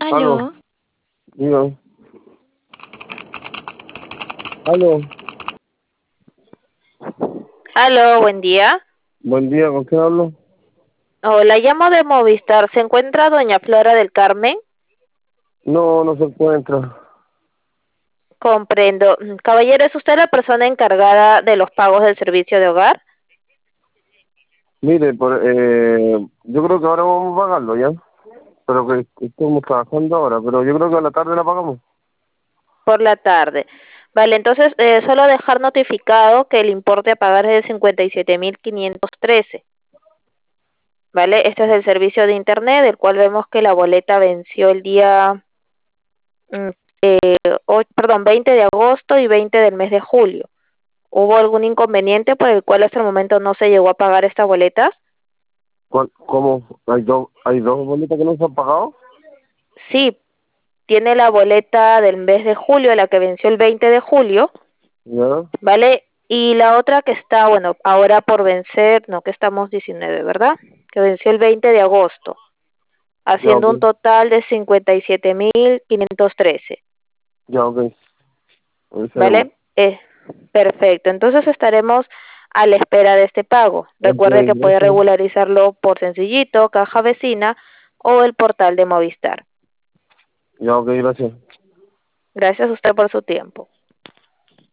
Aló, Aló, diga. Aló, Aló, buen día. buen día, ¿con quién hablo? Hola, llamo de Movistar. ¿Se encuentra doña Flora del Carmen? No, no se encuentra. Comprendo. Caballero, ¿es usted la persona encargada de los pagos del servicio de hogar? Mire, yo creo que ahora vamos a pagarlo ya, pero que estamos trabajando ahora, pero yo creo que a la tarde la pagamos. Por la tarde. Vale, entonces solo dejar notificado que el importe a pagar es de 57.513. ¿Vale? Este es el servicio de internet, del cual vemos que la boleta venció el día, 20 de agosto y 20 del mes de julio. ¿Hubo algún inconveniente por el cual hasta el momento no se llegó a pagar esta boleta? ¿Cómo? ¿Hay dos boletas que no se han pagado? Sí, tiene la boleta del mes de julio, la que venció el 20 de julio, Ya, ¿vale? Y la otra que está, bueno, ahora por vencer, no, que estamos 19, ¿verdad? Que venció el 20 de agosto, ya, haciendo ok, un total de 57.513, ya, ok. Avisaremos. ¿vale? Perfecto, entonces estaremos a la espera de este pago. Ok, Recuerde que puede gracias. regularizarlo por Sencillito, Caja Vecina o el portal de Movistar. Ya, ok, gracias. Gracias a usted por su tiempo.